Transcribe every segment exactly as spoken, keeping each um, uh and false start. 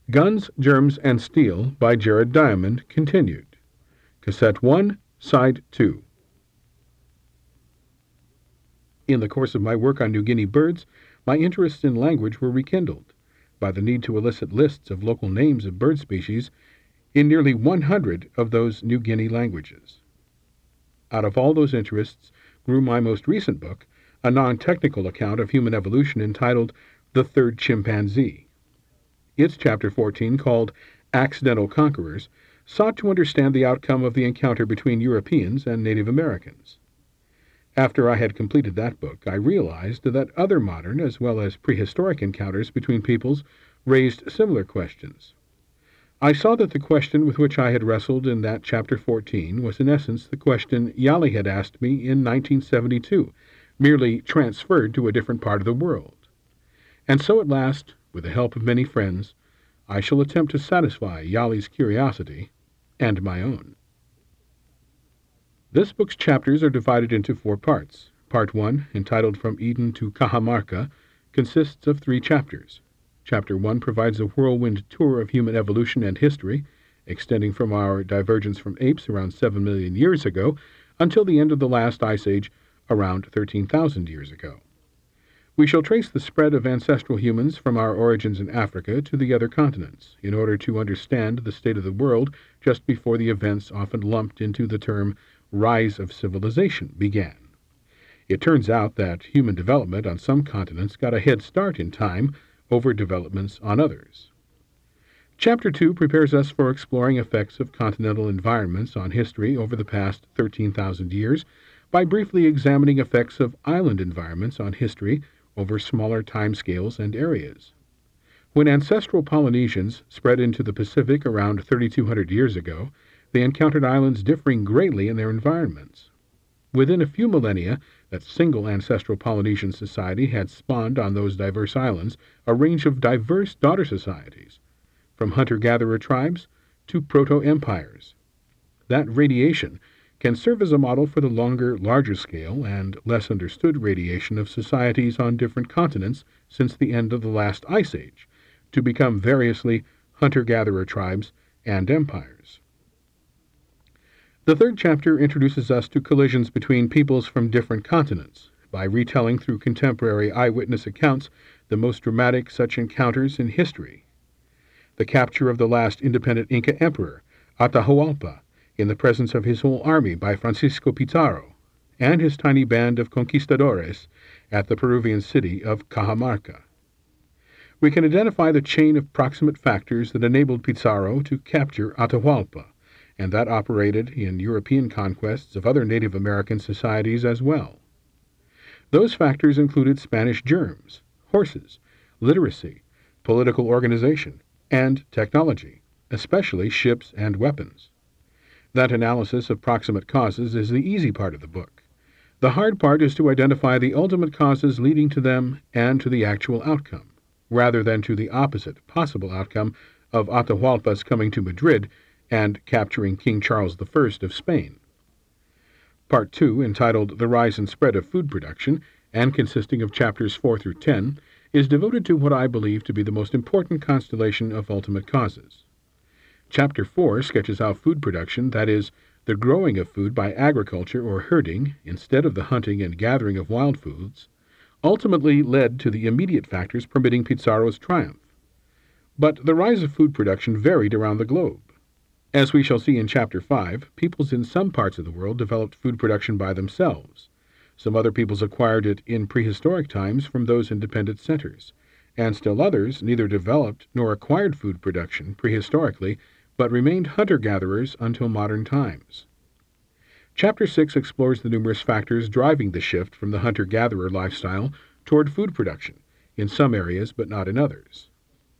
Guns, Germs, and Steel by Jared Diamond, continued. Cassette one, Side two. In the course of my work on New Guinea birds, my interests in language were rekindled by the need to elicit lists of local names of bird species in nearly one hundred of those New Guinea languages. Out of all those interests grew my most recent book, a non-technical account of human evolution entitled The Third Chimpanzee. Its chapter fourteen, called Accidental Conquerors, sought to understand the outcome of the encounter between Europeans and Native Americans. After I had completed that book, I realized that other modern as well as prehistoric encounters between peoples raised similar questions. I saw that the question with which I had wrestled in that chapter fourteen was in essence the question Yali had asked me in nineteen seventy-two, merely transferred to a different part of the world. And so at last, with the help of many friends, I shall attempt to satisfy Yali's curiosity and my own. This book's chapters are divided into four parts. Part one, entitled From Eden to Cajamarca, consists of three chapters. Chapter one provides a whirlwind tour of human evolution and history, extending from our divergence from apes around seven million years ago until the end of the last ice age around thirteen thousand years ago. We shall trace the spread of ancestral humans from our origins in Africa to the other continents, in order to understand the state of the world just before the events often lumped into the term rise of civilization began. It turns out that human development on some continents got a head start in time over developments on others. Chapter two prepares us for exploring effects of continental environments on history over the past thirteen thousand years by briefly examining effects of island environments on history over smaller timescales and areas. When ancestral Polynesians spread into the Pacific around thirty-two hundred years ago, they encountered islands differing greatly in their environments. Within a few millennia, that single ancestral Polynesian society had spawned on those diverse islands a range of diverse daughter societies, from hunter-gatherer tribes to proto-empires. That radiation can serve as a model for the longer, larger scale and less understood radiation of societies on different continents since the end of the last ice age, to become variously hunter-gatherer tribes and empires. The third chapter introduces us to collisions between peoples from different continents, by retelling through contemporary eyewitness accounts the most dramatic such encounters in history. The capture of the last independent Inca emperor, Atahualpa, in the presence of his whole army by Francisco Pizarro, and his tiny band of conquistadores at the Peruvian city of Cajamarca. We can identify the chain of proximate factors that enabled Pizarro to capture Atahualpa, and that operated in European conquests of other Native American societies as well. Those factors included Spanish germs, horses, literacy, political organization, and technology, especially ships and weapons. That analysis of proximate causes is the easy part of the book. The hard part is to identify the ultimate causes leading to them and to the actual outcome, rather than to the opposite possible outcome of Atahualpa's coming to Madrid and capturing King Charles the First of Spain. Part two, entitled The Rise and Spread of Food Production, and consisting of chapters four through ten, is devoted to what I believe to be the most important constellation of ultimate causes. Chapter four sketches how food production, that is, the growing of food by agriculture or herding, instead of the hunting and gathering of wild foods, ultimately led to the immediate factors permitting Pizarro's triumph. But the rise of food production varied around the globe. As we shall see in Chapter five, peoples in some parts of the world developed food production by themselves. Some other peoples acquired it in prehistoric times from those independent centers, and still others neither developed nor acquired food production prehistorically, but remained hunter-gatherers until modern times. Chapter six explores the numerous factors driving the shift from the hunter-gatherer lifestyle toward food production, in some areas but not in others.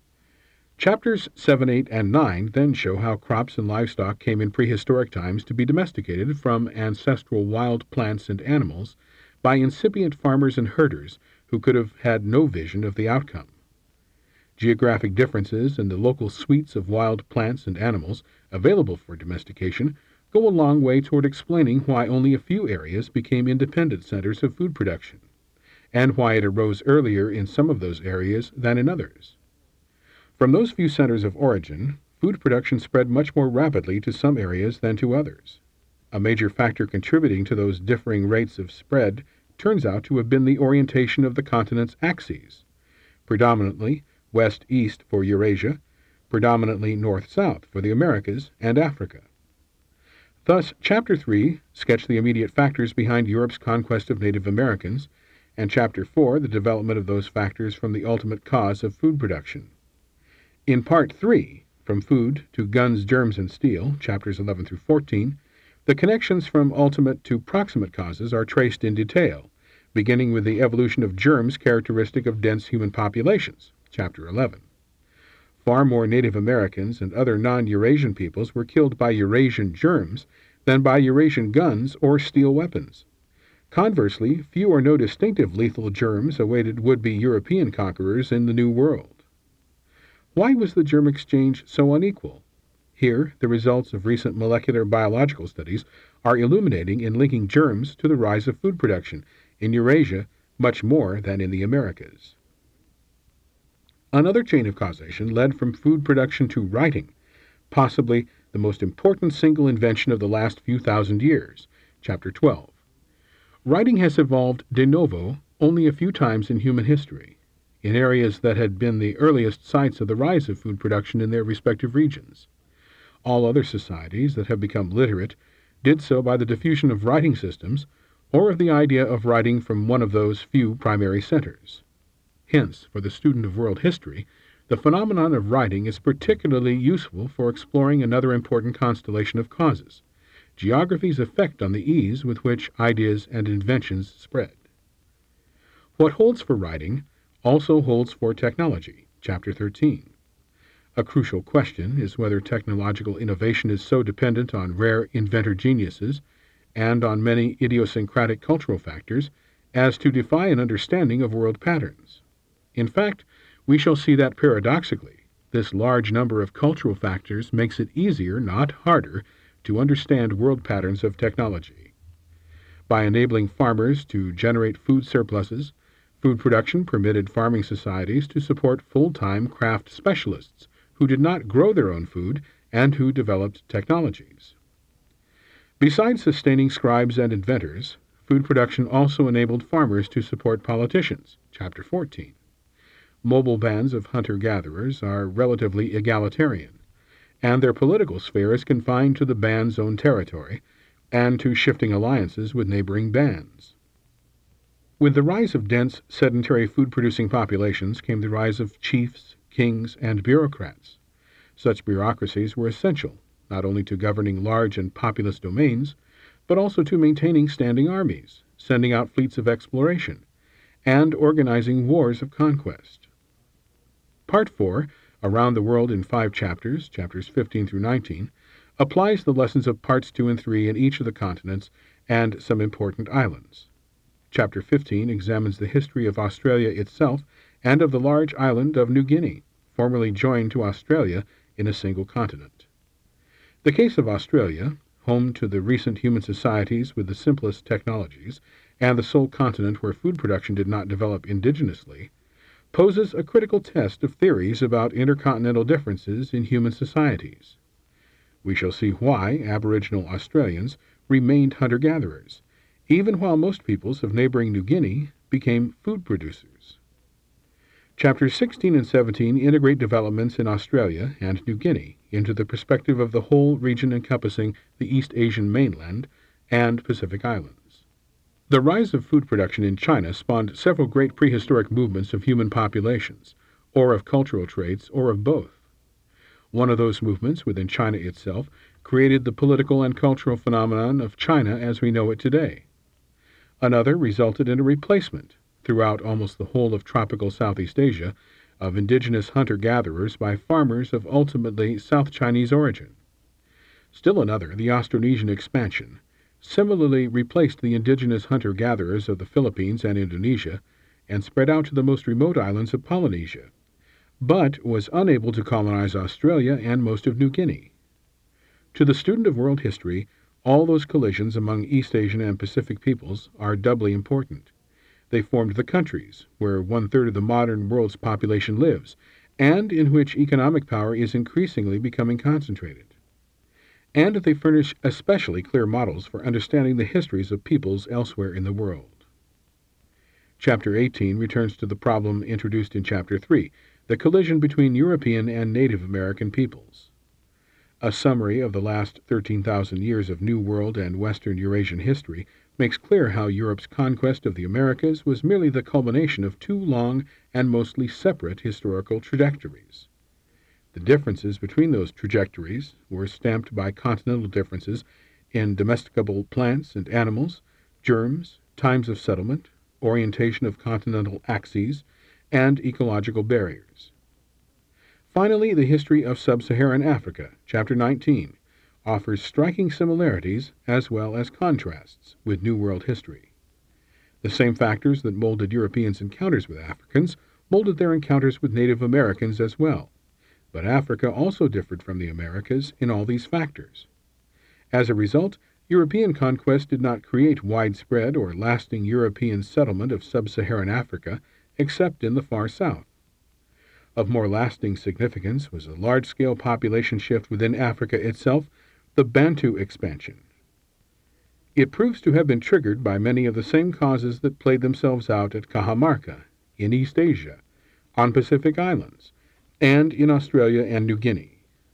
Chapters seven, eight, and nine then show how crops and livestock came in prehistoric times to be domesticated from ancestral wild plants and animals by incipient farmers and herders who could have had no vision of the outcome. Geographic differences in the local suites of wild plants and animals available for domestication go a long way toward explaining why only a few areas became independent centers of food production, and why it arose earlier in some of those areas than in others. From those few centers of origin, food production spread much more rapidly to some areas than to others. A major factor contributing to those differing rates of spread turns out to have been the orientation of the continent's axes, predominantly west-east for Eurasia, predominantly north-south for the Americas and Africa. Thus, Chapter three sketched the immediate factors behind Europe's conquest of Native Americans, and Chapter four the development of those factors from the ultimate cause of food production. In Part three, From Food to Guns, Germs, and Steel, Chapters eleven through fourteen, the connections from ultimate to proximate causes are traced in detail, beginning with the evolution of germs characteristic of dense human populations, Chapter eleven. Far more Native Americans and other non-Eurasian peoples were killed by Eurasian germs than by Eurasian guns or steel weapons. Conversely, few or no distinctive lethal germs awaited would-be European conquerors in the New World. Why was the germ exchange so unequal? Here, the results of recent molecular biological studies are illuminating in linking germs to the rise of food production in Eurasia much more than in the Americas. Another chain of causation led from food production to writing, possibly the most important single invention of the last few thousand years, Chapter twelve. Writing has evolved de novo only a few times in human history, in areas that had been the earliest sites of the rise of food production in their respective regions. All other societies that have become literate did so by the diffusion of writing systems or of the idea of writing from one of those few primary centers. Hence, for the student of world history, the phenomenon of writing is particularly useful for exploring another important constellation of causes, geography's effect on the ease with which ideas and inventions spread. What holds for writing also holds for technology, Chapter thirteen. A crucial question is whether technological innovation is so dependent on rare inventor geniuses and on many idiosyncratic cultural factors as to defy an understanding of world patterns. In fact, we shall see that paradoxically, this large number of cultural factors makes it easier, not harder, to understand world patterns of technology. By enabling farmers to generate food surpluses, food production permitted farming societies to support full-time craft specialists who did not grow their own food and who developed technologies. Besides sustaining scribes and inventors, food production also enabled farmers to support politicians, Chapter fourteen. Mobile bands of hunter-gatherers are relatively egalitarian, and their political sphere is confined to the band's own territory and to shifting alliances with neighboring bands. With the rise of dense, sedentary food-producing populations came the rise of chiefs, kings, and bureaucrats. Such bureaucracies were essential, not only to governing large and populous domains, but also to maintaining standing armies, sending out fleets of exploration, and organizing wars of conquest. Part four, Around the World in Five Chapters, chapters fifteen through nineteen, applies the lessons of Parts two and three in each of the continents and some important islands. Chapter fifteen examines the history of Australia itself and of the large island of New Guinea, formerly joined to Australia in a single continent. The case of Australia, home to the recent human societies with the simplest technologies, and the sole continent where food production did not develop indigenously, poses a critical test of theories about intercontinental differences in human societies. We shall see why Aboriginal Australians remained hunter-gatherers, even while most peoples of neighboring New Guinea became food producers. Chapters sixteen and seventeen integrate developments in Australia and New Guinea into the perspective of the whole region encompassing the East Asian mainland and Pacific Islands. The rise of food production in China spawned several great prehistoric movements of human populations, or of cultural traits, or of both. One of those movements within China itself created the political and cultural phenomenon of China as we know it today. Another resulted in a replacement, throughout almost the whole of tropical Southeast Asia, of indigenous hunter-gatherers by farmers of ultimately South Chinese origin. Still another, the Austronesian expansion, similarly replaced the indigenous hunter-gatherers of the Philippines and Indonesia and spread out to the most remote islands of Polynesia, but was unable to colonize Australia and most of New Guinea. To the student of world history, all those collisions among East Asian and Pacific peoples are doubly important. They formed the countries where one-third of the modern world's population lives, and in which economic power is increasingly becoming concentrated. And they furnish especially clear models for understanding the histories of peoples elsewhere in the world. Chapter eighteen returns to the problem introduced in Chapter three, the collision between European and Native American peoples. A summary of the last thirteen thousand years of New World and Western Eurasian history makes clear how Europe's conquest of the Americas was merely the culmination of two long and mostly separate historical trajectories. The differences between those trajectories were stamped by continental differences in domesticable plants and animals, germs, times of settlement, orientation of continental axes, and ecological barriers. Finally, the history of sub-Saharan Africa, Chapter nineteen, offers striking similarities as well as contrasts with New World history. The same factors that molded Europeans' encounters with Africans molded their encounters with Native Americans as well, but Africa also differed from the Americas in all these factors. As a result, European conquest did not create widespread or lasting European settlement of sub-Saharan Africa except in the far south. Of more lasting significance was a large-scale population shift within Africa itself, the Bantu expansion. It proves to have been triggered by many of the same causes that played themselves out at Cajamarca, in East Asia, on Pacific Islands, and in Australia and New Guinea.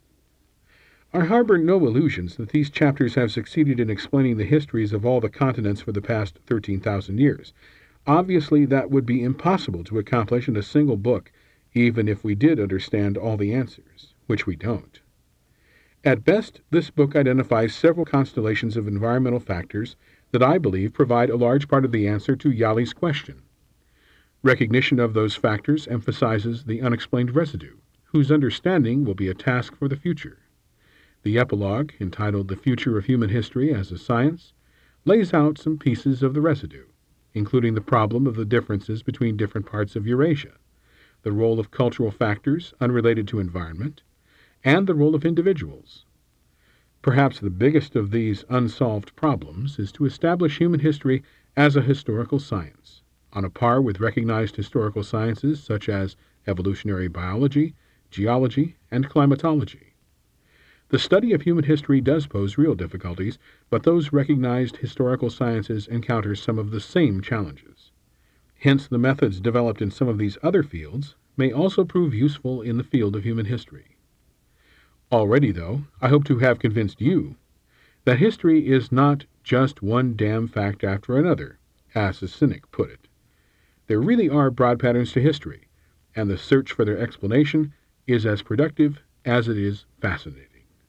I harbor no illusions that these chapters have succeeded in explaining the histories of all the continents for the past thirteen thousand years. Obviously, that would be impossible to accomplish in a single book, even if we did understand all the answers, which we don't. At best, this book identifies several constellations of environmental factors that I believe provide a large part of the answer to Yali's question. Recognition of those factors emphasizes the unexplained residue, whose understanding will be a task for the future. The epilogue, entitled The Future of Human History as a Science, lays out some pieces of the residue, including the problem of the differences between different parts of Eurasia, the role of cultural factors unrelated to environment, and the role of individuals. Perhaps the biggest of these unsolved problems is to establish human history as a historical science, on a par with recognized historical sciences such as evolutionary biology, geology, and climatology. The study of human history does pose real difficulties, but those recognized historical sciences encounter some of the same challenges. Hence, the methods developed in some of these other fields may also prove useful in the field of human history. Already, though, I hope to have convinced you that history is not just one damn fact after another, as a cynic put it. There really are broad patterns to history, and the search for their explanation is as productive as it is fascinating.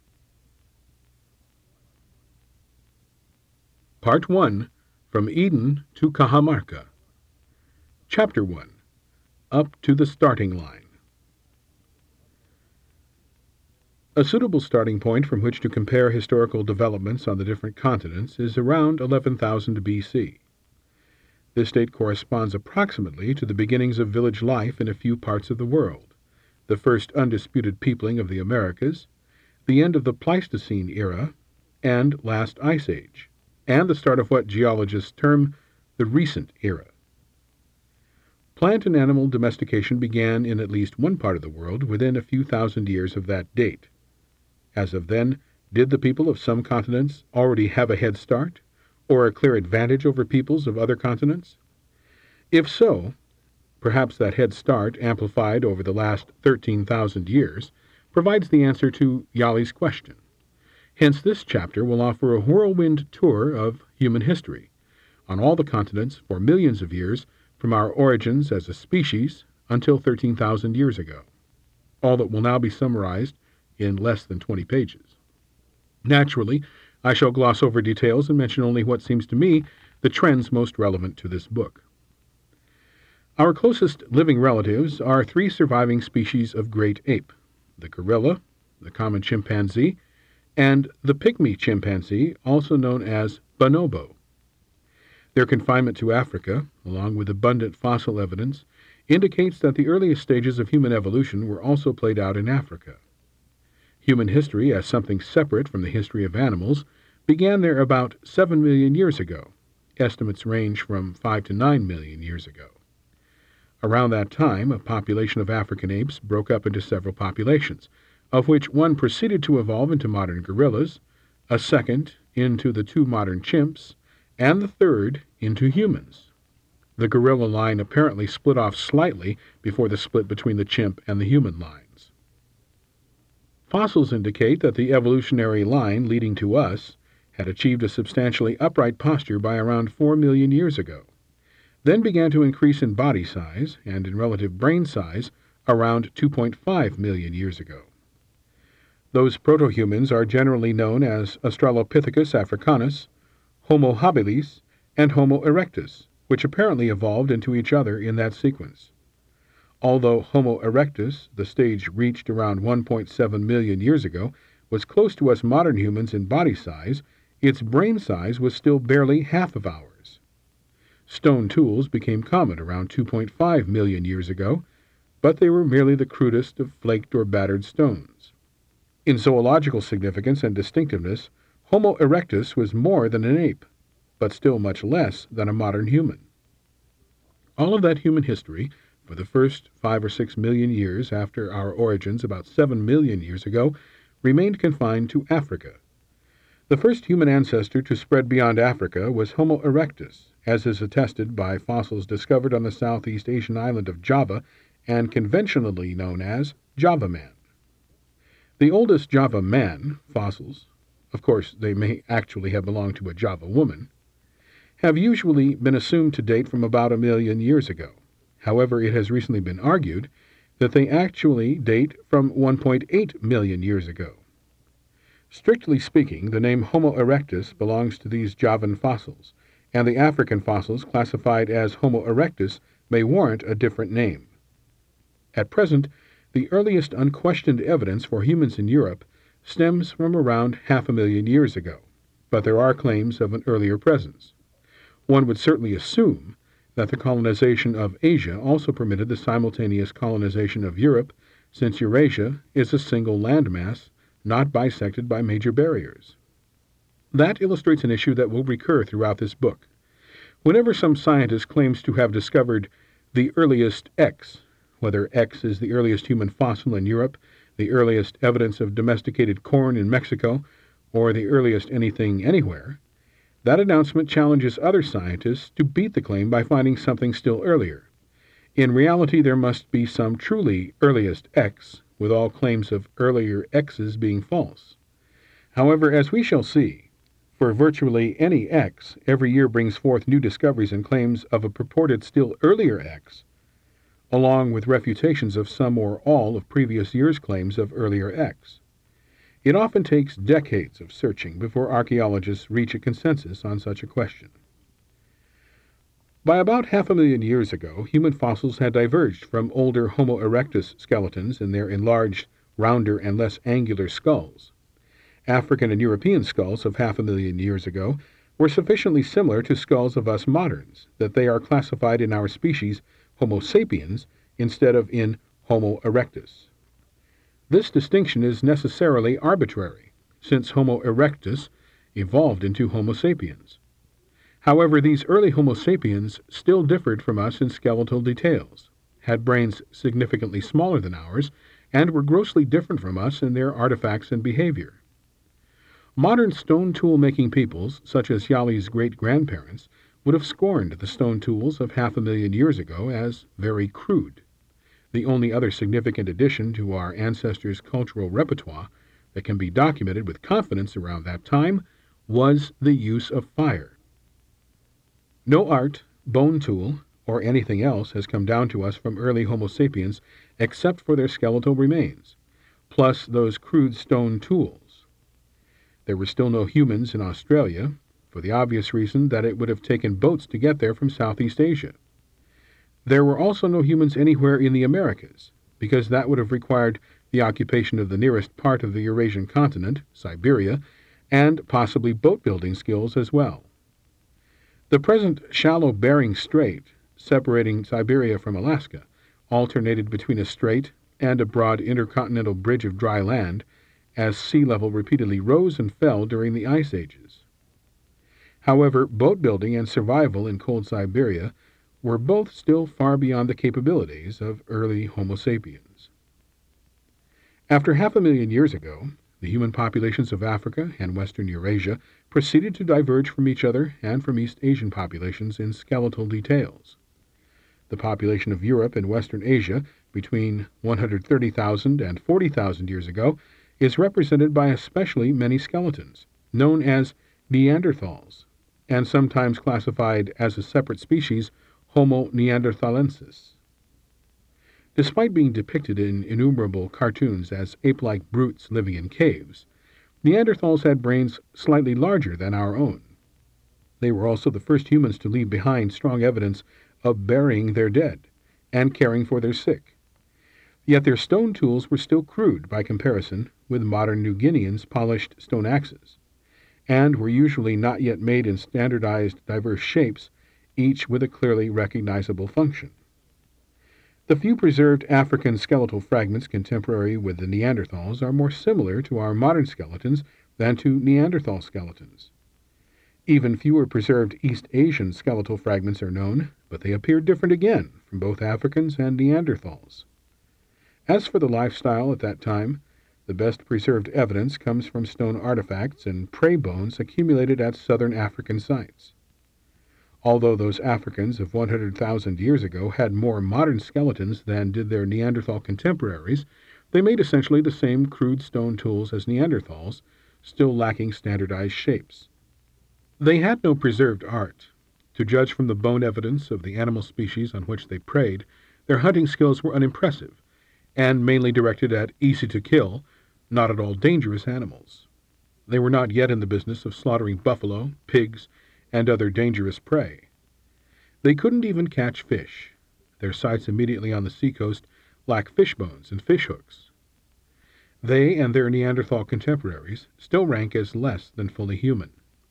Part one, From Eden to Cajamarca. Chapter one, Up to the Starting Line. A suitable starting point from which to compare historical developments on the different continents is around eleven thousand B C. This date corresponds approximately to the beginnings of village life in a few parts of the world, the first undisputed peopling of the Americas, the end of the Pleistocene era, and last Ice Age, and the start of what geologists term the recent era. Plant and animal domestication began in at least one part of the world within a few thousand years of that date. As of then, did the people of some continents already have a head start, or a clear advantage over peoples of other continents? If so, perhaps that head start, amplified over the last thirteen thousand years, provides the answer to Yali's question. Hence, this chapter will offer a whirlwind tour of human history on all the continents for millions of years, from our origins as a species until thirteen thousand years ago, all that will now be summarized in less than twenty pages. Naturally, I shall gloss over details and mention only what seems to me the trends most relevant to this book. Our closest living relatives are three surviving species of great ape: the gorilla, the common chimpanzee, and the pygmy chimpanzee, also known as bonobo. Their confinement to Africa, along with abundant fossil evidence, indicates that the earliest stages of human evolution were also played out in Africa. Human history, as something separate from the history of animals, began there about seven million years ago. Estimates range from five to nine million years ago. Around that time, a population of African apes broke up into several populations, of which one proceeded to evolve into modern gorillas, a second into the two modern chimps, and the third into humans. The gorilla line apparently split off slightly before the split between the chimp and the human lines. Fossils indicate that the evolutionary line leading to us had achieved a substantially upright posture by around four million years ago, then began to increase in body size and in relative brain size around two point five million years ago. Those proto-humans are generally known as Australopithecus africanus, Homo habilis, and Homo erectus, which apparently evolved into each other in that sequence. Although Homo erectus, the stage reached around one point seven million years ago, was close to us modern humans in body size, its brain size was still barely half of ours. Stone tools became common around two point five million years ago, but they were merely the crudest of flaked or battered stones. In zoological significance and distinctiveness, Homo erectus was more than an ape, but still much less than a modern human. All of that human history, for the first five or six million years after our origins about seven million years ago, remained confined to Africa. The first human ancestor to spread beyond Africa was Homo erectus, as is attested by fossils discovered on the Southeast Asian island of Java and conventionally known as Java man. The oldest Java man fossils, of course they may actually have belonged to a Java woman, have usually been assumed to date from about a million years ago. However, it has recently been argued that they actually date from one point eight million years ago. Strictly speaking, the name Homo erectus belongs to these Javan fossils, and the African fossils classified as Homo erectus may warrant a different name. At present, the earliest unquestioned evidence for humans in Europe stems from around half a million years ago, but there are claims of an earlier presence. One would certainly assume that the colonization of Asia also permitted the simultaneous colonization of Europe, since Eurasia is a single landmass, not bisected by major barriers. That illustrates an issue that will recur throughout this book. Whenever some scientist claims to have discovered the earliest X, whether X is the earliest human fossil in Europe, the earliest evidence of domesticated corn in Mexico, or the earliest anything anywhere, that announcement challenges other scientists to beat the claim by finding something still earlier. In reality, there must be some truly earliest X, with all claims of earlier X's being false. However, as we shall see, for virtually any X, every year brings forth new discoveries and claims of a purported still earlier X, along with refutations of some or all of previous years' claims of earlier X. It often takes decades of searching before archaeologists reach a consensus on such a question. By about half a million years ago, human fossils had diverged from older Homo erectus skeletons in their enlarged, rounder, and less angular skulls. African and European skulls of half a million years ago were sufficiently similar to skulls of us moderns that they are classified in our species Homo sapiens instead of in Homo erectus. This distinction is necessarily arbitrary, since Homo erectus evolved into Homo sapiens. However, these early Homo sapiens still differed from us in skeletal details, had brains significantly smaller than ours, and were grossly different from us in their artifacts and behavior. Modern stone tool-making peoples, such as Yali's great-grandparents, would have scorned the stone tools of half a million years ago as very crude. The only other significant addition to our ancestors' cultural repertoire that can be documented with confidence around that time was the use of fire. No art, bone tool, or anything else has come down to us from early Homo sapiens except for their skeletal remains, plus those crude stone tools. There were still no humans in Australia, for the obvious reason that it would have taken boats to get there from Southeast Asia. There were also no humans anywhere in the Americas, because that would have required the occupation of the nearest part of the Eurasian continent, Siberia, and possibly boat-building skills as well. The present shallow Bering Strait, separating Siberia from Alaska, alternated between a strait and a broad intercontinental bridge of dry land, as sea level repeatedly rose and fell during the ice ages. However, boat building and survival in cold Siberia were both still far beyond the capabilities of early Homo sapiens. After half a million years ago, the human populations of Africa and western Eurasia proceeded to diverge from each other and from East Asian populations in skeletal details. The population of Europe and Western Asia between one hundred thirty thousand and forty thousand years ago is represented by especially many skeletons, known as Neanderthals, and sometimes classified as a separate species, Homo neanderthalensis. Despite being depicted in innumerable cartoons as ape-like brutes living in caves, Neanderthals had brains slightly larger than our own. They were also the first humans to leave behind strong evidence of burying their dead and caring for their sick. Yet their stone tools were still crude by comparison with modern New Guineans' polished stone axes, and were usually not yet made in standardized diverse shapes, each with a clearly recognizable function. The few preserved African skeletal fragments contemporary with the Neanderthals are more similar to our modern skeletons than to Neanderthal skeletons. Even fewer preserved East Asian skeletal fragments are known, but they appear different again from both Africans and Neanderthals. As for the lifestyle at that time, the best preserved evidence comes from stone artifacts and prey bones accumulated at southern African sites. Although those Africans of one hundred thousand years ago had more modern skeletons than did their Neanderthal contemporaries, they made essentially the same crude stone tools as Neanderthals, still lacking standardized shapes. They had no preserved art. To judge from the bone evidence of the animal species on which they preyed, their hunting skills were unimpressive, and mainly directed at easy-to-kill, not at all dangerous animals. They were not yet in the business of slaughtering buffalo, pigs, and other dangerous prey. They couldn't even catch fish. Their sites immediately on the seacoast lack fish bones and fish hooks. They and their Neanderthal contemporaries still rank as less than fully human.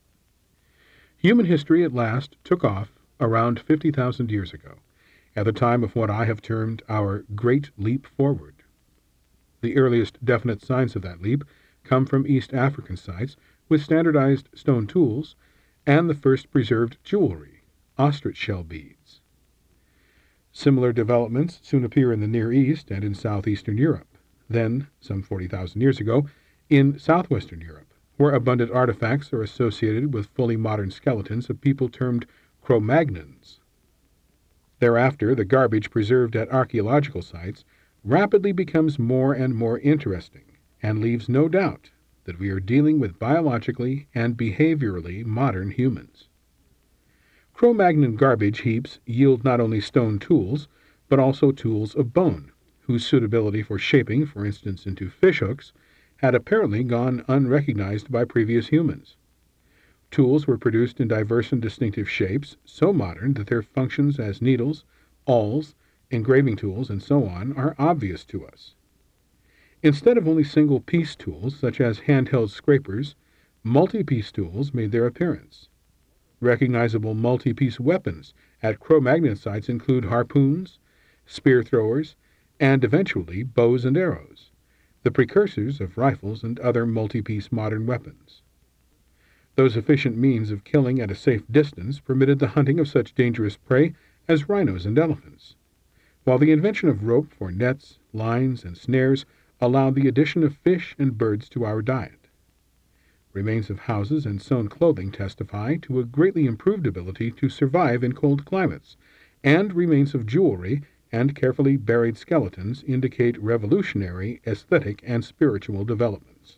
Human history at last took off around fifty thousand years ago, at the time of what I have termed our Great Leap Forward. The earliest definite signs of that leap come from East African sites with standardized stone tools and the first preserved jewelry, ostrich shell beads. Similar developments soon appear in the Near East and in southeastern Europe, then, some forty thousand years ago, in southwestern Europe, where abundant artifacts are associated with fully modern skeletons of people termed Cro-Magnons. Thereafter, the garbage preserved at archaeological sites rapidly becomes more and more interesting and leaves no doubt that we are dealing with biologically and behaviorally modern humans. Cro-Magnon garbage heaps yield not only stone tools, but also tools of bone, whose suitability for shaping, for instance, into fishhooks, had apparently gone unrecognized by previous humans. Tools were produced in diverse and distinctive shapes, so modern that their functions as needles, awls, engraving tools, and so on are obvious to us. Instead of only single-piece tools, such as handheld scrapers, multi-piece tools made their appearance. Recognizable multi-piece weapons at Cro-Magnon sites include harpoons, spear throwers, and eventually bows and arrows, the precursors of rifles and other multi-piece modern weapons. Those efficient means of killing at a safe distance permitted the hunting of such dangerous prey as rhinos and elephants, while the invention of rope for nets, lines, and snares allowed the addition of fish and birds to our diet. Remains of houses and sewn clothing testify to a greatly improved ability to survive in cold climates, and remains of jewelry and carefully buried skeletons indicate revolutionary aesthetic and spiritual developments.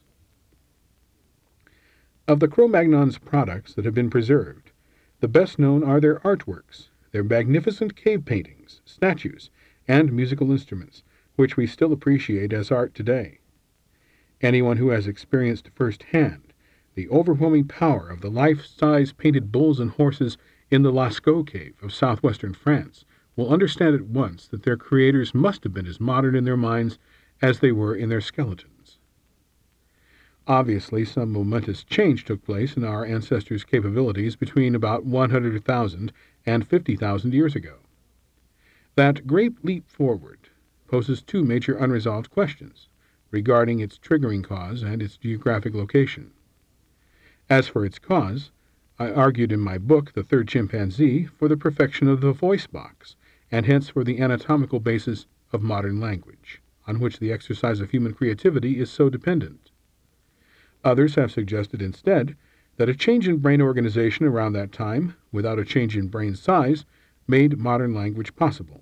Of the Cro-Magnons' products that have been preserved, the best known are their artworks, their magnificent cave paintings, statues, and musical instruments, which we still appreciate as art today. Anyone who has experienced firsthand the overwhelming power of the life-size painted bulls and horses in the Lascaux cave of southwestern France will understand at once that their creators must have been as modern in their minds as they were in their skeletons. Obviously, some momentous change took place in our ancestors' capabilities between about one hundred thousand and fifty thousand years ago. That great leap forward poses two major unresolved questions regarding its triggering cause and its geographic location. As for its cause, I argued in my book, The Third Chimpanzee, for the perfection of the voice box, and hence for the anatomical basis of modern language, on which the exercise of human creativity is so dependent. Others have suggested instead that a change in brain organization around that time, without a change in brain size, made modern language possible.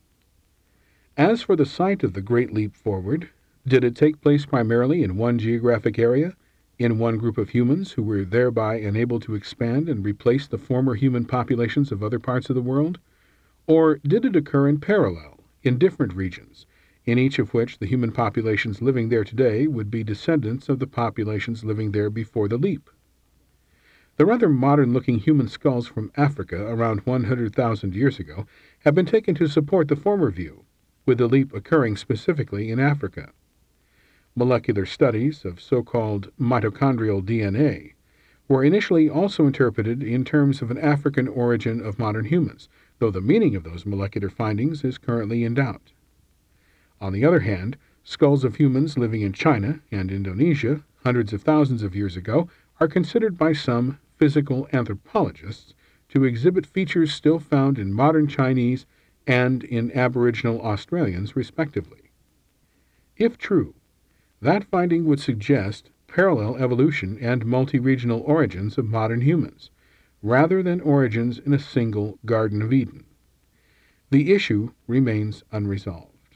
As for the site of the Great Leap Forward, did it take place primarily in one geographic area, in one group of humans who were thereby enabled to expand and replace the former human populations of other parts of the world? Or did it occur in parallel, in different regions, in each of which the human populations living there today would be descendants of the populations living there before the leap? The rather modern-looking human skulls from Africa around one hundred thousand years ago have been taken to support the former view, with the leap occurring specifically in Africa. Molecular studies of so-called mitochondrial D N A were initially also interpreted in terms of an African origin of modern humans, though the meaning of those molecular findings is currently in doubt. On the other hand, skulls of humans living in China and Indonesia hundreds of thousands of years ago are considered by some physical anthropologists to exhibit features still found in modern Chinese and in Aboriginal Australians, respectively. If true, that finding would suggest parallel evolution and multi-regional origins of modern humans, rather than origins in a single Garden of Eden. The issue remains unresolved.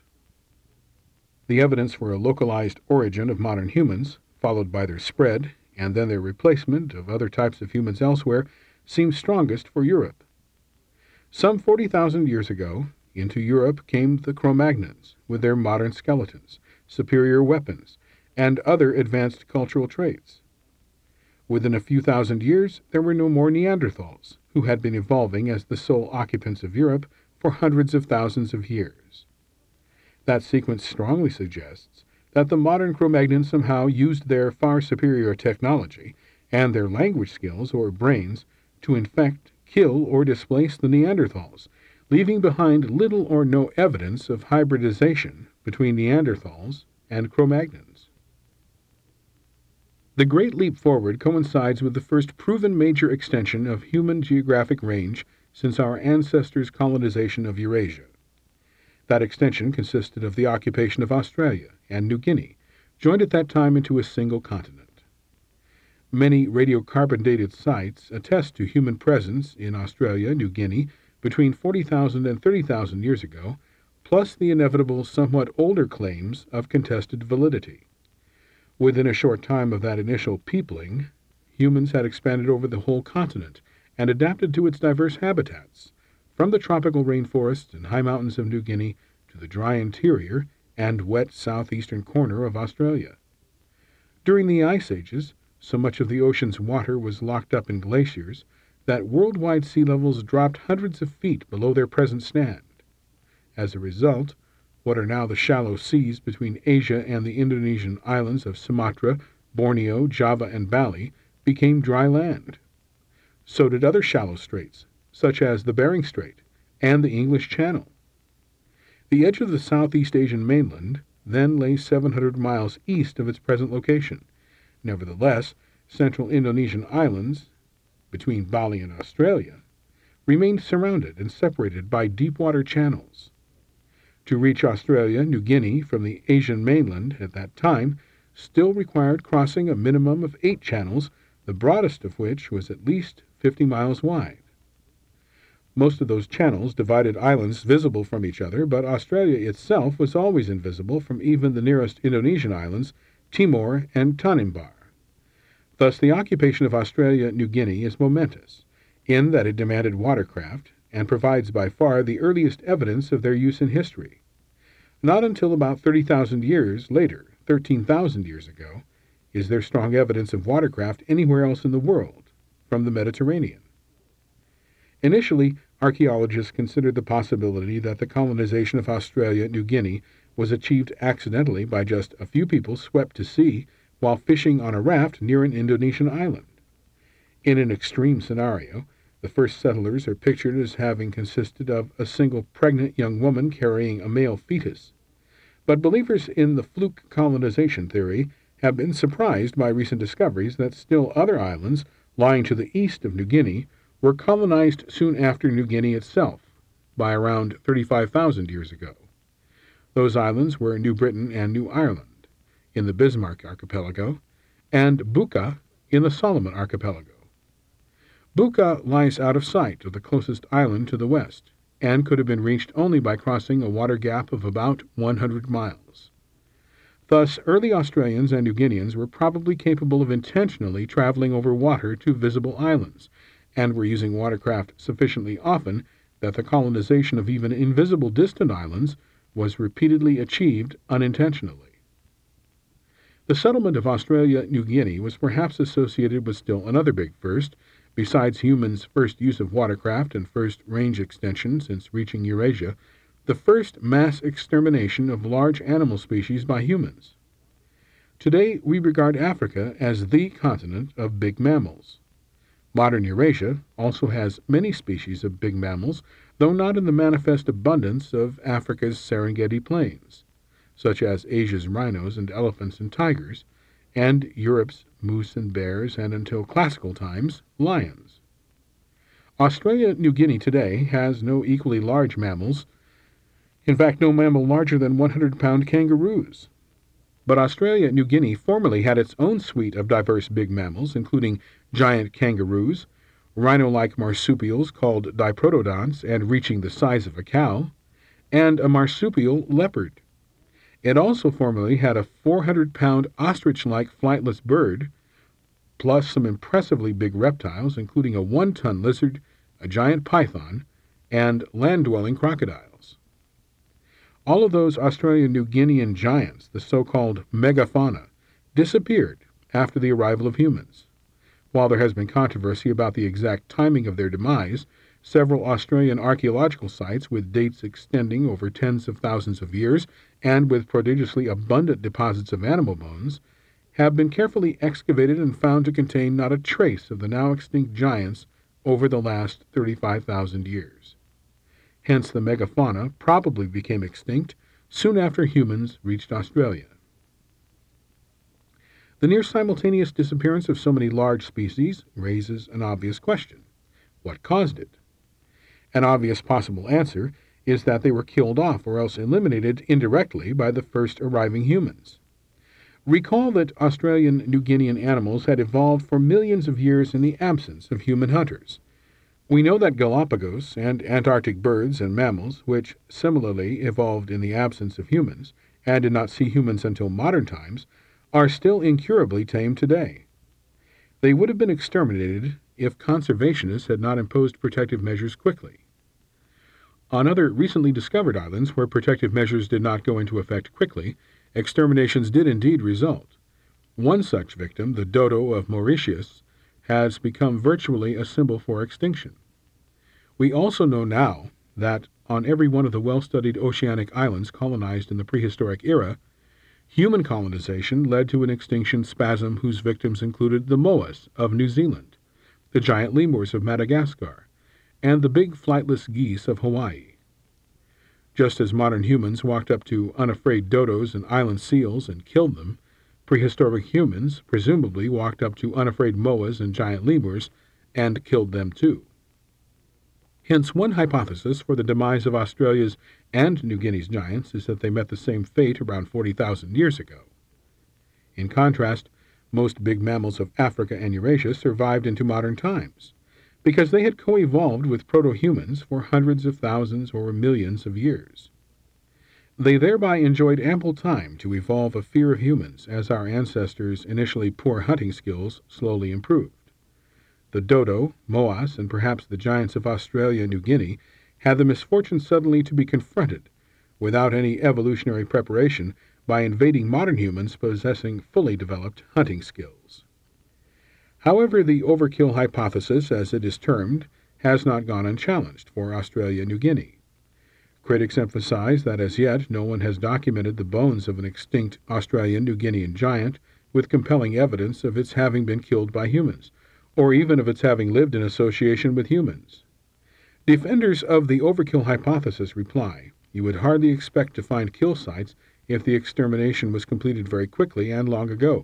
The evidence for a localized origin of modern humans, followed by their spread, and then their replacement of other types of humans elsewhere, seems strongest for Europe. Some forty thousand years ago, into Europe came the Cro-Magnons, with their modern skeletons, superior weapons, and other advanced cultural traits. Within a few thousand years, there were no more Neanderthals, who had been evolving as the sole occupants of Europe for hundreds of thousands of years. That sequence strongly suggests that the modern Cro-Magnons somehow used their far superior technology and their language skills or brains to infect, kill, or displace the Neanderthals, leaving behind little or no evidence of hybridization between Neanderthals and Cro-Magnons. The Great Leap Forward coincides with the first proven major extension of human geographic range since our ancestors' colonization of Eurasia. That extension consisted of the occupation of Australia and New Guinea, joined at that time into a single continent. Many radiocarbon-dated sites attest to human presence in Australia, New Guinea, between forty thousand and thirty thousand years ago, plus the inevitable somewhat older claims of contested validity. Within a short time of that initial peopling, humans had expanded over the whole continent and adapted to its diverse habitats, from the tropical rainforests and high mountains of New Guinea to the dry interior and wet southeastern corner of Australia. During the Ice Ages, so much of the ocean's water was locked up in glaciers that worldwide sea levels dropped hundreds of feet below their present stand. As a result, what are now the shallow seas between Asia and the Indonesian islands of Sumatra, Borneo, Java, and Bali became dry land. So did other shallow straits, such as the Bering Strait and the English Channel. The edge of the Southeast Asian mainland then lay seven hundred miles east of its present location. Nevertheless, central Indonesian islands, between Bali and Australia, remained surrounded and separated by deep-water channels. To reach Australia, New Guinea from the Asian mainland at that time still required crossing a minimum of eight channels, the broadest of which was at least fifty miles wide. Most of those channels divided islands visible from each other, but Australia itself was always invisible from even the nearest Indonesian islands, Timor and Tanimbar. Thus the occupation of Australia New Guinea is momentous, in that it demanded watercraft and provides by far the earliest evidence of their use in history. Not until about thirty thousand years later, thirteen thousand years ago, is there strong evidence of watercraft anywhere else in the world, from the Mediterranean. Initially, archaeologists considered the possibility that the colonization of Australia New Guinea was achieved accidentally by just a few people swept to sea while fishing on a raft near an Indonesian island. In an extreme scenario, the first settlers are pictured as having consisted of a single pregnant young woman carrying a male fetus. But believers in the fluke colonization theory have been surprised by recent discoveries that still other islands, lying to the east of New Guinea, were colonized soon after New Guinea itself, by around thirty-five thousand years ago. Those islands were New Britain and New Ireland, in the Bismarck Archipelago, and Buka in the Solomon Archipelago. Buka lies out of sight of the closest island to the west, and could have been reached only by crossing a water gap of about one hundred miles. Thus, early Australians and New Guineans were probably capable of intentionally traveling over water to visible islands, and were using watercraft sufficiently often that the colonization of even invisible distant islands was repeatedly achieved unintentionally. The settlement of Australia-New Guinea was perhaps associated with still another big first, besides humans' first use of watercraft and first range extension since reaching Eurasia, the first mass extermination of large animal species by humans. Today, we regard Africa as the continent of big mammals. Modern Eurasia also has many species of big mammals, though not in the manifest abundance of Africa's Serengeti plains, such as Asia's rhinos and elephants and tigers, and Europe's moose and bears, and until classical times, lions. Australia-New Guinea today has no equally large mammals, in fact no mammal larger than one hundred pound kangaroos. But Australia-New Guinea formerly had its own suite of diverse big mammals, including giant kangaroos, rhino-like marsupials called diprotodonts and reaching the size of a cow, and a marsupial leopard. It also formerly had a four hundred pound ostrich-like flightless bird, plus some impressively big reptiles, including a one ton lizard, a giant python, and land-dwelling crocodiles. All of those Australian-New Guinean giants, the so-called megafauna, disappeared after the arrival of humans. While there has been controversy about the exact timing of their demise, several Australian archaeological sites with dates extending over tens of thousands of years and with prodigiously abundant deposits of animal bones have been carefully excavated and found to contain not a trace of the now extinct giants over the last thirty-five thousand years. Hence the megafauna probably became extinct soon after humans reached Australia. The near-simultaneous disappearance of so many large species raises an obvious question. What caused it? An obvious possible answer is that they were killed off or else eliminated indirectly by the first arriving humans. Recall that Australian New Guinean animals had evolved for millions of years in the absence of human hunters. We know that Galapagos and Antarctic birds and mammals, which similarly evolved in the absence of humans and did not see humans until modern times, are still incurably tame today. They would have been exterminated if conservationists had not imposed protective measures quickly. On other recently discovered islands where protective measures did not go into effect quickly, exterminations did indeed result. One such victim, the dodo of Mauritius, has become virtually a symbol for extinction. We also know now that on every one of the well-studied oceanic islands colonized in the prehistoric era, human colonization led to an extinction spasm whose victims included the moas of New Zealand, the giant lemurs of Madagascar, and the big flightless geese of Hawaii. Just as modern humans walked up to unafraid dodos and island seals and killed them, prehistoric humans presumably walked up to unafraid moas and giant lemurs and killed them too. Hence, one hypothesis for the demise of Australia's and New Guinea's giants is that they met the same fate around forty thousand years ago. In contrast, most big mammals of Africa and Eurasia survived into modern times, because they had co-evolved with proto-humans for hundreds of thousands or millions of years. They thereby enjoyed ample time to evolve a fear of humans as our ancestors' initially poor hunting skills slowly improved. The dodo, moas, and perhaps the giants of Australia and New Guinea had the misfortune suddenly to be confronted, without any evolutionary preparation, by invading modern humans possessing fully developed hunting skills. However, the overkill hypothesis, as it is termed, has not gone unchallenged for Australia and New Guinea. Critics emphasize that as yet no one has documented the bones of an extinct Australian New Guinean giant with compelling evidence of its having been killed by humans, or even of its having lived in association with humans. Defenders of the overkill hypothesis reply, you would hardly expect to find kill sites if the extermination was completed very quickly and long ago,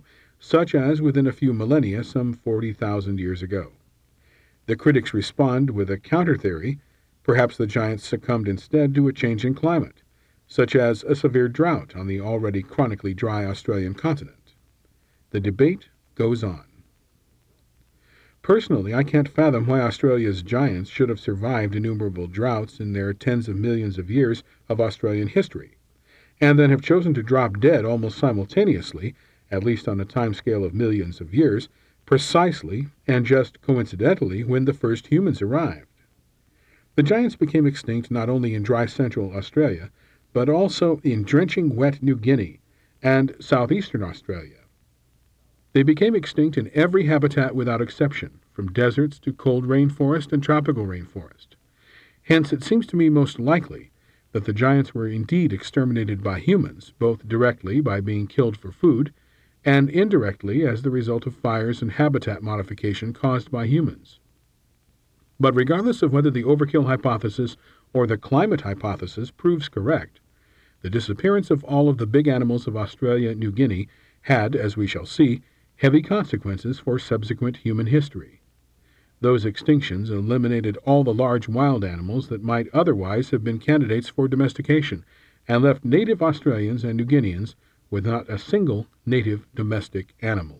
such as within a few millennia some forty thousand years ago. The critics respond with a counter-theory. Perhaps the giants succumbed instead to a change in climate, such as a severe drought on the already chronically dry Australian continent. The debate goes on. Personally, I can't fathom why Australia's giants should have survived innumerable droughts in their tens of millions of years of Australian history, and then have chosen to drop dead almost simultaneously, at least on a timescale of millions of years, precisely and just coincidentally when the first humans arrived. The giants became extinct not only in dry central Australia, but also in drenching wet New Guinea and southeastern Australia. They became extinct in every habitat without exception, from deserts to cold rainforest and tropical rainforest. Hence, it seems to me most likely that the giants were indeed exterminated by humans, both directly by being killed for food, and indirectly as the result of fires and habitat modification caused by humans. But regardless of whether the overkill hypothesis or the climate hypothesis proves correct, the disappearance of all of the big animals of Australia and New Guinea had, as we shall see, heavy consequences for subsequent human history. Those extinctions eliminated all the large wild animals that might otherwise have been candidates for domestication, and left native Australians and New Guineans with not a single native domestic animal.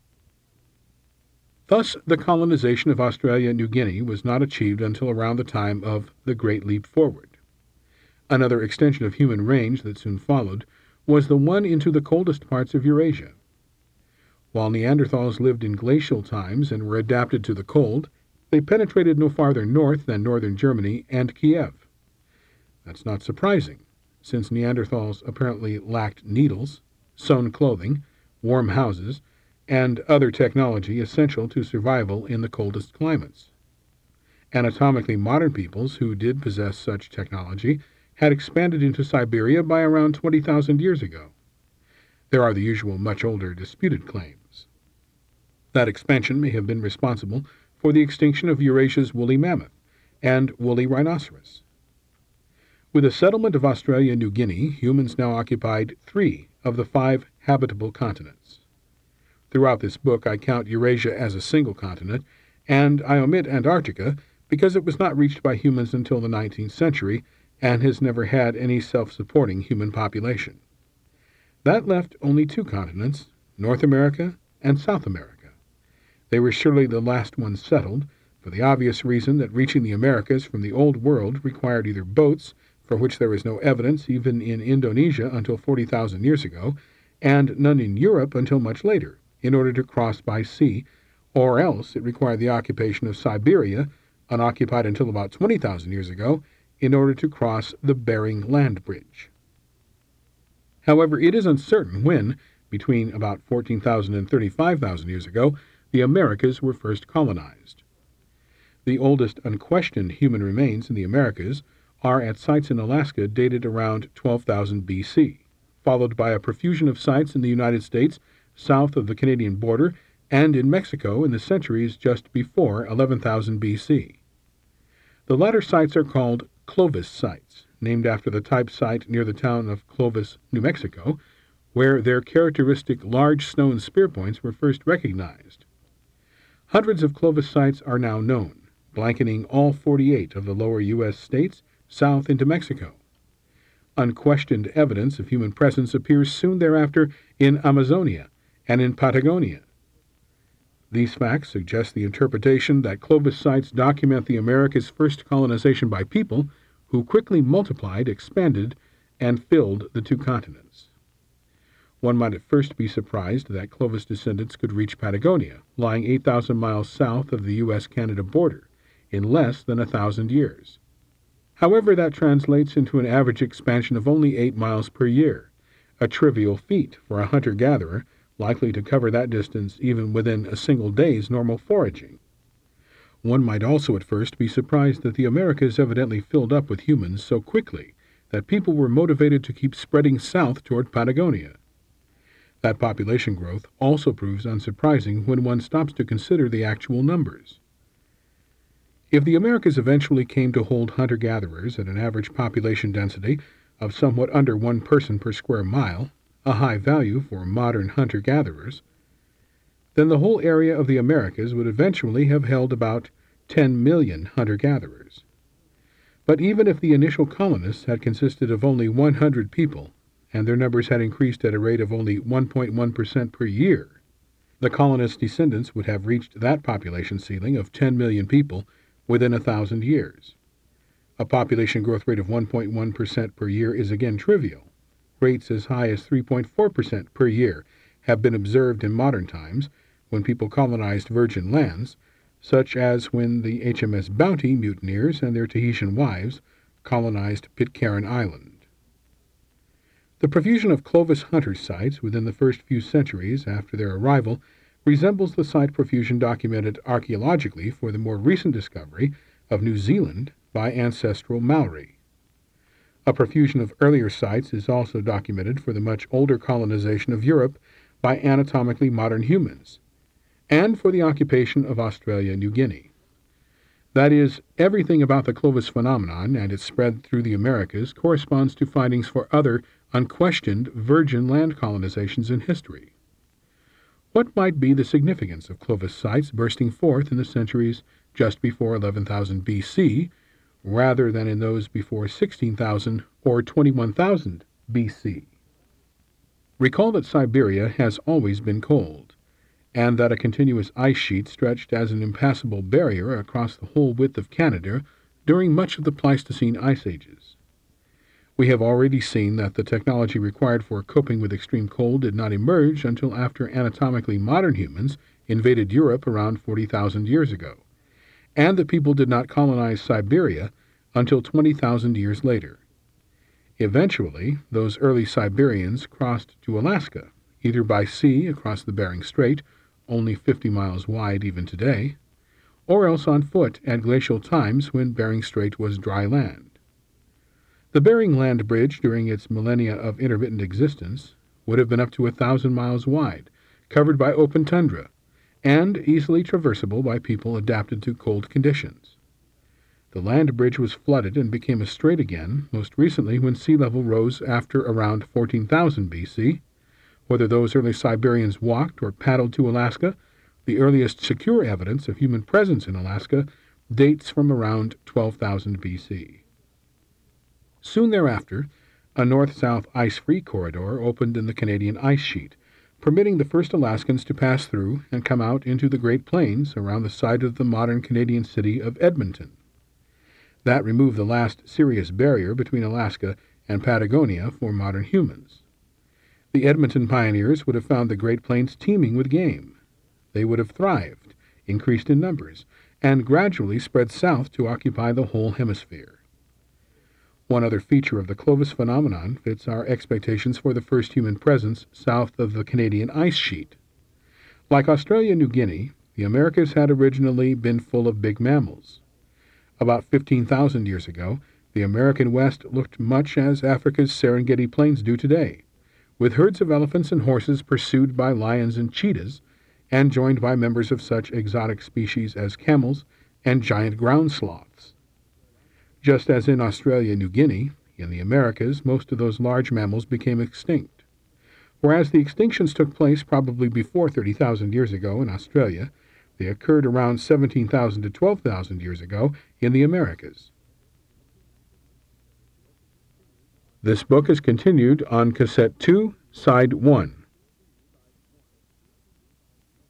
Thus, the colonization of Australia and New Guinea was not achieved until around the time of the Great Leap Forward. Another extension of human range that soon followed was the one into the coldest parts of Eurasia. While Neanderthals lived in glacial times and were adapted to the cold, they penetrated no farther north than northern Germany and Kiev. That's not surprising, since Neanderthals apparently lacked needles, sewn clothing, warm houses, and other technology essential to survival in the coldest climates. Anatomically modern peoples who did possess such technology had expanded into Siberia by around twenty thousand years ago. There are the usual much older disputed claims. That expansion may have been responsible for the extinction of Eurasia's woolly mammoth and woolly rhinoceros. With the settlement of Australia and New Guinea, humans now occupied three of the five habitable continents. Throughout this book, I count Eurasia as a single continent, and I omit Antarctica because it was not reached by humans until the nineteenth century and has never had any self-supporting human population. That left only two continents, North America and South America. They were surely the last ones settled, for the obvious reason that reaching the Americas from the Old World required either boats, for which there is no evidence even in Indonesia until forty thousand years ago, and none in Europe until much later, in order to cross by sea, or else it required the occupation of Siberia, unoccupied until about twenty thousand years ago, in order to cross the Bering Land Bridge. However, it is uncertain when, between about fourteen thousand and thirty-five thousand years ago, the Americas were first colonized. The oldest unquestioned human remains in the Americas are at sites in Alaska dated around twelve thousand B C, followed by a profusion of sites in the United States south of the Canadian border and in Mexico in the centuries just before eleven thousand B C. The latter sites are called Clovis sites, named after the type site near the town of Clovis, New Mexico, where their characteristic large stone spear points were first recognized. Hundreds of Clovis sites are now known, blanketing all forty-eight of the lower U S states south into Mexico. Unquestioned evidence of human presence appears soon thereafter in Amazonia and in Patagonia. These facts suggest the interpretation that Clovis sites document the Americas' first colonization by people who quickly multiplied, expanded, and filled the two continents. One might at first be surprised that Clovis descendants could reach Patagonia, lying eight thousand miles south of the U S Canada border, in less than a thousand years. However, that translates into an average expansion of only eight miles per year, a trivial feat for a hunter-gatherer likely to cover that distance even within a single day's normal foraging. One might also at first be surprised that the Americas evidently filled up with humans so quickly that people were motivated to keep spreading south toward Patagonia. That population growth also proves unsurprising when one stops to consider the actual numbers. If the Americas eventually came to hold hunter-gatherers at an average population density of somewhat under one person per square mile, a high value for modern hunter-gatherers, then the whole area of the Americas would eventually have held about ten million hunter-gatherers. But even if the initial colonists had consisted of only one hundred people, and their numbers had increased at a rate of only one point one percent per year, the colonists' descendants would have reached that population ceiling of ten million people within a thousand years. A population growth rate of one point one percent per year is again trivial. Rates as high as three point four percent per year have been observed in modern times when people colonized virgin lands, such as when the H M S Bounty mutineers and their Tahitian wives colonized Pitcairn Island. The profusion of Clovis hunter sites within the first few centuries after their arrival resembles the site profusion documented archaeologically for the more recent discovery of New Zealand by ancestral Maori. A profusion of earlier sites is also documented for the much older colonization of Europe by anatomically modern humans, and for the occupation of Australia and New Guinea. That is, everything about the Clovis phenomenon and its spread through the Americas corresponds to findings for other unquestioned virgin land colonizations in history. What might be the significance of Clovis sites bursting forth in the centuries just before eleven thousand B C, rather than in those before sixteen thousand or twenty-one thousand B C? Recall that Siberia has always been cold, and that a continuous ice sheet stretched as an impassable barrier across the whole width of Canada during much of the Pleistocene ice ages. We have already seen that the technology required for coping with extreme cold did not emerge until after anatomically modern humans invaded Europe around forty thousand years ago, and that people did not colonize Siberia until twenty thousand years later. Eventually, those early Siberians crossed to Alaska, either by sea across the Bering Strait, only fifty miles wide even today, or else on foot at glacial times when Bering Strait was dry land. The Bering Land Bridge, during its millennia of intermittent existence, would have been up to a thousand miles wide, covered by open tundra, and easily traversable by people adapted to cold conditions. The land bridge was flooded and became a strait again, most recently when sea level rose after around fourteen thousand B C. Whether those early Siberians walked or paddled to Alaska, the earliest secure evidence of human presence in Alaska dates from around twelve thousand B C. Soon thereafter, a north-south ice-free corridor opened in the Canadian ice sheet, permitting the first Alaskans to pass through and come out into the Great Plains around the site of the modern Canadian city of Edmonton. That removed the last serious barrier between Alaska and Patagonia for modern humans. The Edmonton pioneers would have found the Great Plains teeming with game. They would have thrived, increased in numbers, and gradually spread south to occupy the whole hemisphere. One other feature of the Clovis phenomenon fits our expectations for the first human presence south of the Canadian ice sheet. Like Australia and New Guinea, the Americas had originally been full of big mammals. About fifteen thousand years ago, the American West looked much as Africa's Serengeti Plains do today, with herds of elephants and horses pursued by lions and cheetahs, and joined by members of such exotic species as camels and giant ground sloths. Just as in Australia and New Guinea, in the Americas, most of those large mammals became extinct. Whereas the extinctions took place probably before thirty thousand years ago in Australia, they occurred around seventeen thousand to twelve thousand years ago in the Americas. This book is continued on Cassette two, Side one.